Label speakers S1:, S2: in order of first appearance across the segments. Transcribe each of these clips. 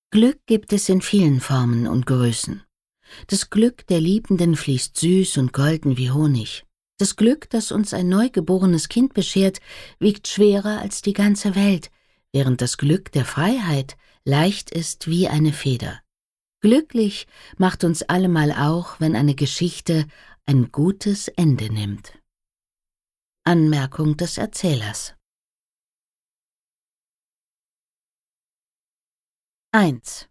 S1: Glück gibt es in vielen Formen und Größen. Das Glück der Liebenden fließt süß und golden wie Honig. Das Glück, das uns ein neugeborenes Kind beschert, wiegt schwerer als die ganze Welt, während das Glück der Freiheit leicht ist wie eine Feder. Glücklich macht uns allemal auch, wenn eine Geschichte ein gutes Ende nimmt. Anmerkung des Erzählers. 1.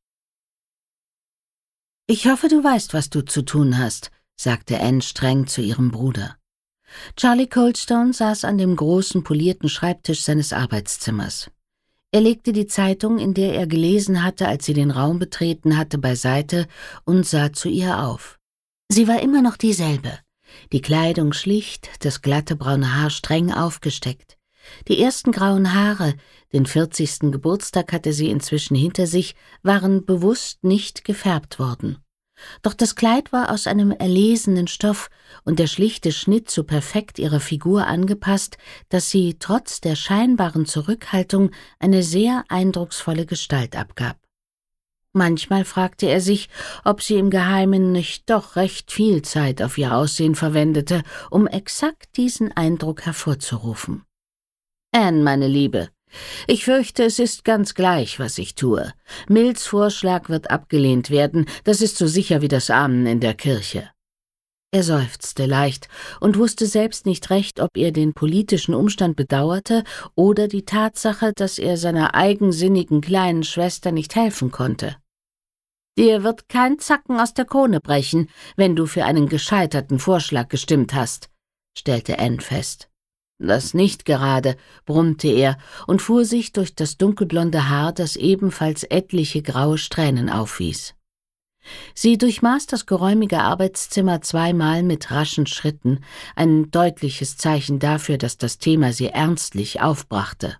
S1: »Ich hoffe, du weißt, was du zu tun hast«, sagte Anne streng zu ihrem Bruder. Charlie Coldstone saß an dem großen, polierten Schreibtisch seines Arbeitszimmers. Er legte die Zeitung, in der er gelesen hatte, als sie den Raum betreten hatte, beiseite und sah zu ihr auf. Sie war immer noch dieselbe. Die Kleidung schlicht, das glatte braune Haar streng aufgesteckt. Die ersten grauen Haare, den 40. Geburtstag hatte sie inzwischen hinter sich, waren bewusst nicht gefärbt worden. Doch das Kleid war aus einem erlesenen Stoff und der schlichte Schnitt so perfekt ihrer Figur angepasst, dass sie trotz der scheinbaren Zurückhaltung eine sehr eindrucksvolle Gestalt abgab. Manchmal fragte er sich, ob sie im Geheimen nicht doch recht viel Zeit auf ihr Aussehen verwendete, um exakt diesen Eindruck hervorzurufen. »Anne, meine Liebe, ich fürchte, es ist ganz gleich, was ich tue. Mills Vorschlag wird abgelehnt werden, das ist so sicher wie das Amen in der Kirche.« Er seufzte leicht und wusste selbst nicht recht, ob er den politischen Umstand bedauerte oder die Tatsache, dass er seiner eigensinnigen kleinen Schwester nicht helfen konnte. »Dir wird kein Zacken aus der Krone brechen, wenn du für einen gescheiterten Vorschlag gestimmt hast«, stellte Anne fest. »Das nicht gerade«, brummte er und fuhr sich durch das dunkelblonde Haar, das ebenfalls etliche graue Strähnen aufwies. Sie durchmaß das geräumige Arbeitszimmer zweimal mit raschen Schritten, ein deutliches Zeichen dafür, dass das Thema sie ernstlich aufbrachte.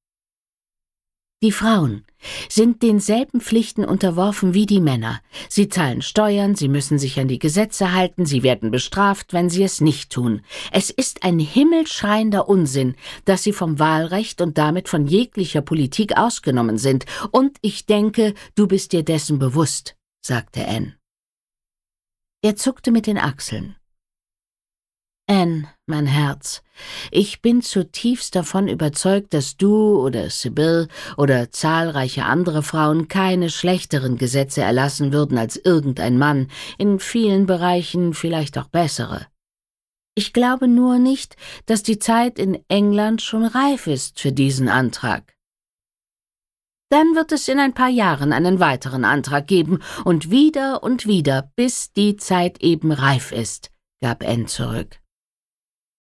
S1: Die Frauen sind denselben Pflichten unterworfen wie die Männer. Sie zahlen Steuern, sie müssen sich an die Gesetze halten, sie werden bestraft, wenn sie es nicht tun. Es ist ein himmelschreiender Unsinn, dass sie vom Wahlrecht und damit von jeglicher Politik ausgenommen sind. Und ich denke, du bist dir dessen bewusst«, sagte Anne. Er zuckte mit den Achseln. »Anne, mein Herz, ich bin zutiefst davon überzeugt, dass du oder Sybil oder zahlreiche andere Frauen keine schlechteren Gesetze erlassen würden als irgendein Mann, in vielen Bereichen vielleicht auch bessere. Ich glaube nur nicht, dass die Zeit in England schon reif ist für diesen Antrag. Dann wird es in ein paar Jahren einen weiteren Antrag geben und wieder, bis die Zeit eben reif ist«, gab Anne zurück.